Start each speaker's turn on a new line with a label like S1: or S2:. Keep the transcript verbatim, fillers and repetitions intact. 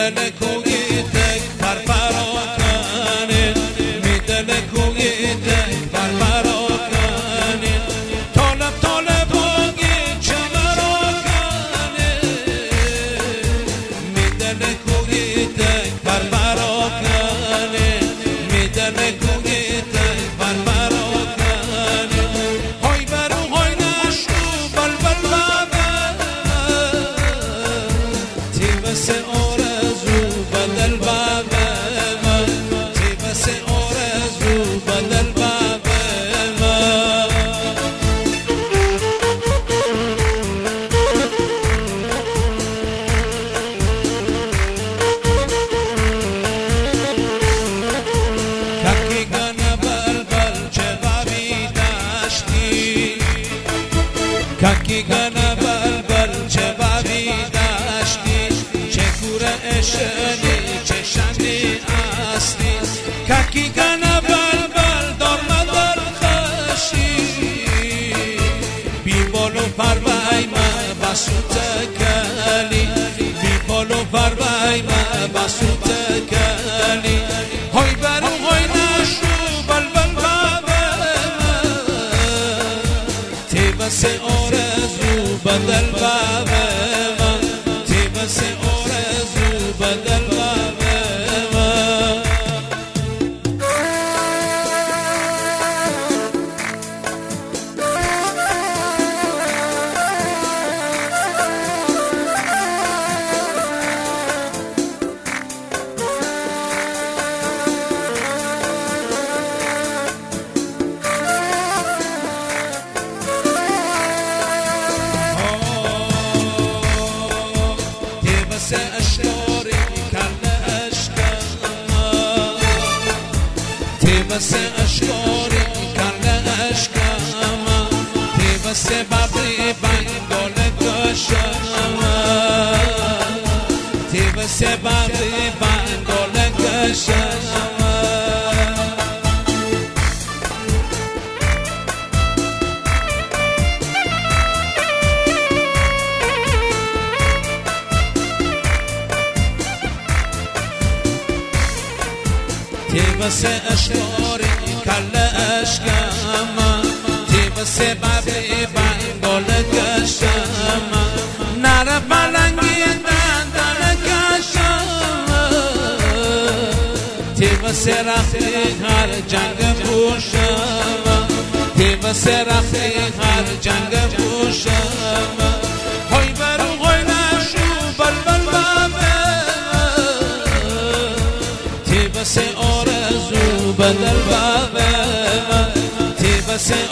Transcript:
S1: میدل کویتک پرپراکنه میدل کویتک پرپراکنه طالب طالب بوگی چمراکنه میدل کویتک پرپراکنه میدل کویتک پرپراکنه های برو های نشو بلبل بابا تیبس آرزو بدل بابا تیبس آرزو بدل بابا ککی گنه بلبل چه بابی داشتی ککی گنه بلبل چه بابی داشتی چه کوره اشنی چه شنی استی ککی گنه بلبل دار مدر خشی بی بالو پروای ما بسوت کلی بی بالو پروای ما بسوت کلی های برو های نشو بلبل بابا تیبس آرزو بدل بابا تیبس آرزو بدل بابا تیبس اشکاری کرده اشکما تیبس اشکاری کرده اشکما تیبس ببری بنگال گشما تیبس ببری بنگال گشما تیبس اشکاری کل اشکما تیبس ببری بنگال گشما نره بلنگی دندان گشما تیبس رفتی هر جنگ پوشما تیبس رفتی هر جنگ پوشما های برو های نشو بلبل بابا تیبس آرزو بدل بابا تیبس